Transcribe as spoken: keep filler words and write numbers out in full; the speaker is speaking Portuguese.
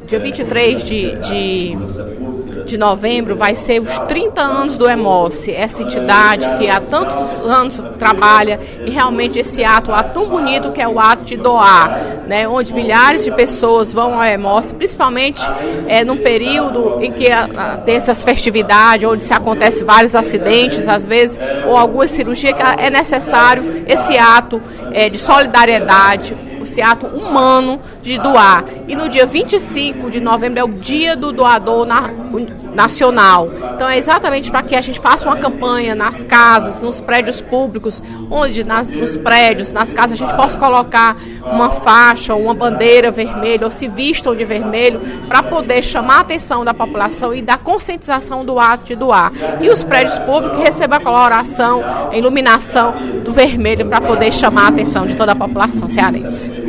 Dia vinte e três de, de, de novembro vai ser os trinta anos do Hemóce, essa entidade que há tantos anos trabalha e realmente esse ato, um ato tão bonito que é o ato de doar, né, onde milhares de pessoas vão ao Hemóce, principalmente é, num período em que a, a, tem essas festividades, onde se acontece vários acidentes, às vezes, ou alguma cirurgia, que é necessário esse ato é, de solidariedade, esse ato humano de doar. E no dia vinte e cinco de novembro é o dia do doador na, nacional. Então é exatamente para que a gente faça uma campanha nas casas, nos prédios públicos, onde nas, nos prédios, nas casas, a gente possa colocar uma faixa, uma bandeira vermelha, ou se vistam de vermelho, para poder chamar a atenção da população e da conscientização do ato de doar. E os prédios públicos recebam a coloração, a iluminação do vermelho, para poder chamar a atenção de toda a população cearense.